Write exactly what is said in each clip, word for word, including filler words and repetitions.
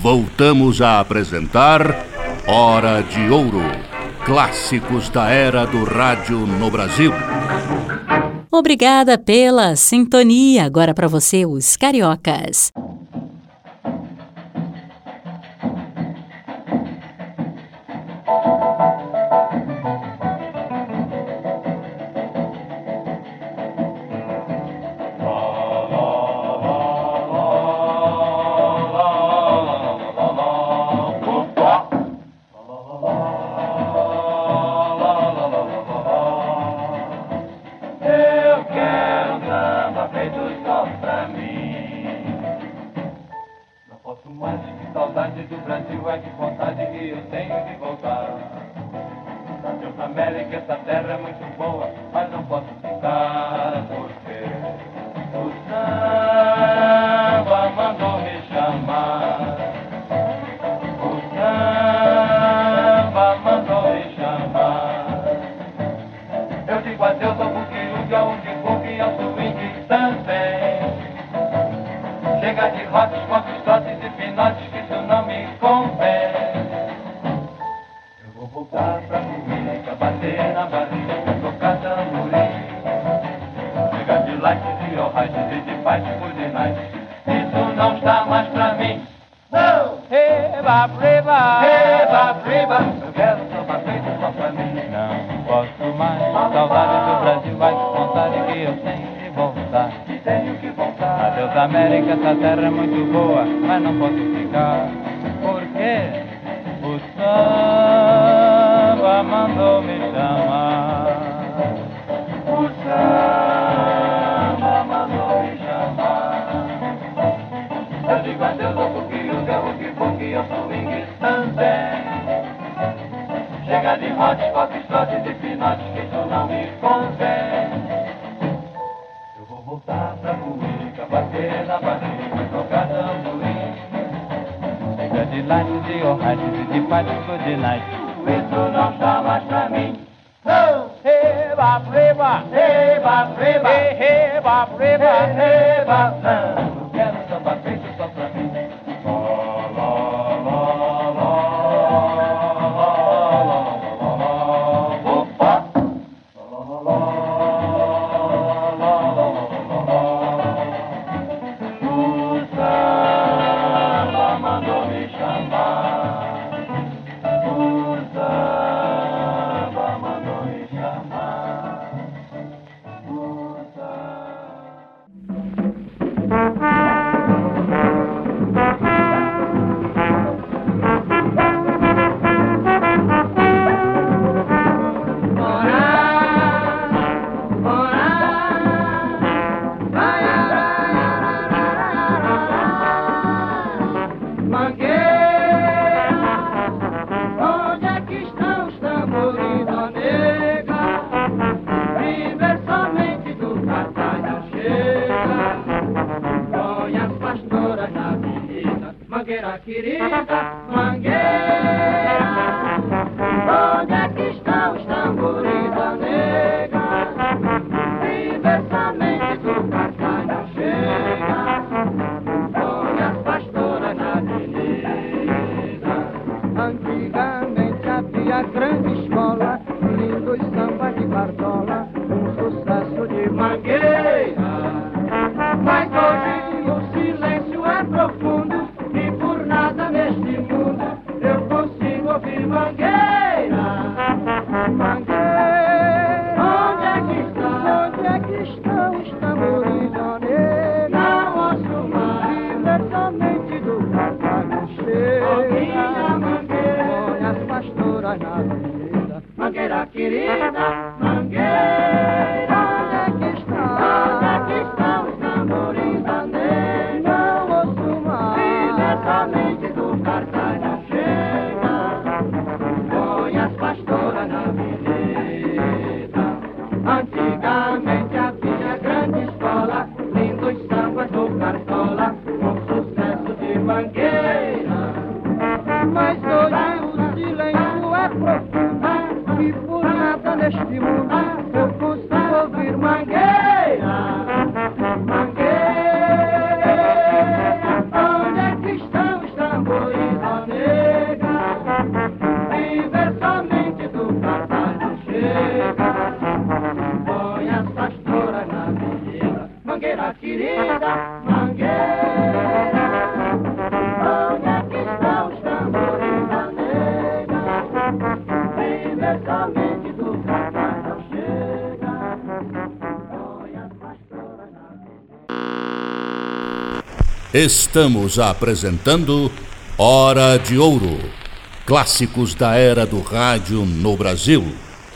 voltamos a apresentar Hora de Ouro, clássicos da era do rádio no Brasil. Obrigada pela sintonia. Agora para você, os cariocas. Antigamente havia grande escola, lindos sambas do Cartola, com sucesso. Estamos apresentando Hora de Ouro, clássicos da era do rádio no Brasil.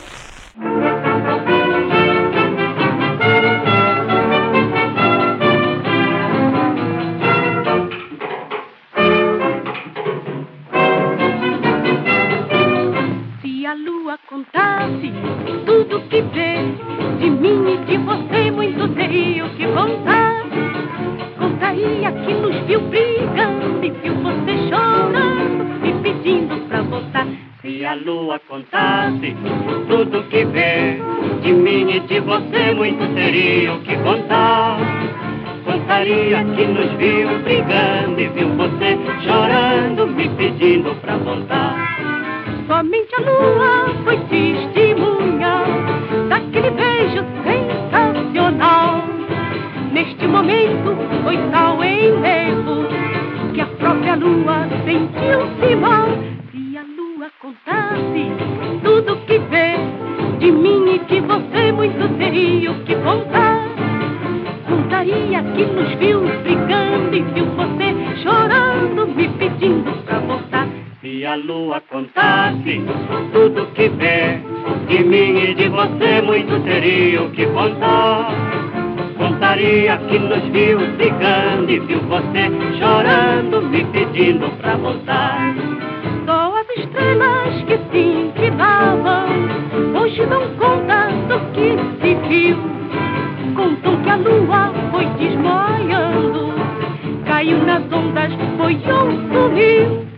Se a lua contasse tudo que vê, de mim e de você muito teria o que contar. Contaria que nos viu brigando e viu você chorando e pedindo pra voltar. Se a lua contasse tudo que vê, de mim e de você muito teria o que contar. Contaria que nos viu brigando e viu você chorando me pedindo pra voltar. Somente a lua foi testemunha daquele beijo sensacional. Neste momento foi tal enlevo que a própria lua sentiu-se mal. Se a lua contasse tudo que vê, de mim e de você muito teria o que contar. Contaria que nos viu brigando e viu você chorando me pedindo pra voltar. Se a lua contasse tudo que vê, de mim e de você muito teria o que contar. Contaria que nos viu brigando e viu você chorando me pedindo pra voltar. Só as estrelas que se inclinavam hoje não contam do que se viu. Contam que a lua foi desmaiando, caiu nas ondas, foi um sumiu.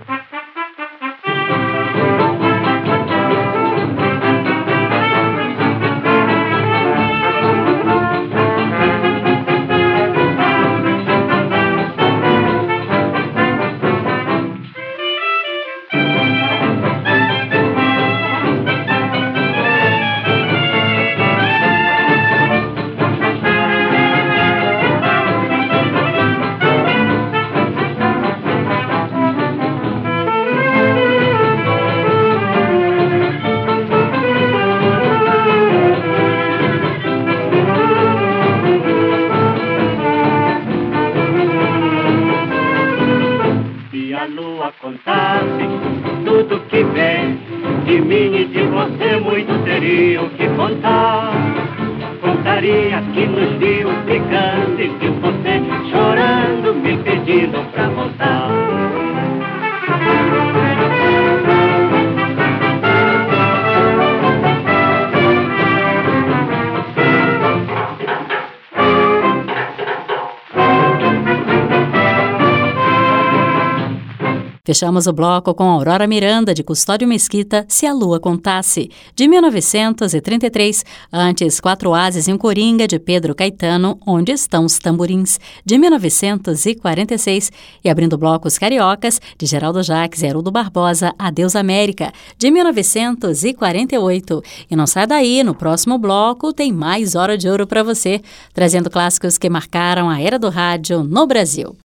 Contasse tudo que vê, de mim e de você muito teria o que contar. Contaria que nos viu brigando e viu você chorando me pedindo pra voltar. Fechamos o bloco com Aurora Miranda, de Custódio Mesquita, Se a Lua Contasse, de mil novecentos e trinta e três. Antes, Quatro Ases e um Coringa, de Pedro Caetano, Onde Estão os Tamborins, de mil novecentos e quarenta e seis. E abrindo o bloco Os Cariocas, de Geraldo Jacques e Haroldo Barbosa, Adeus América, de mil novecentos e quarenta e oito. E não sai daí, no próximo bloco tem mais Hora de Ouro para você, trazendo clássicos que marcaram a era do rádio no Brasil.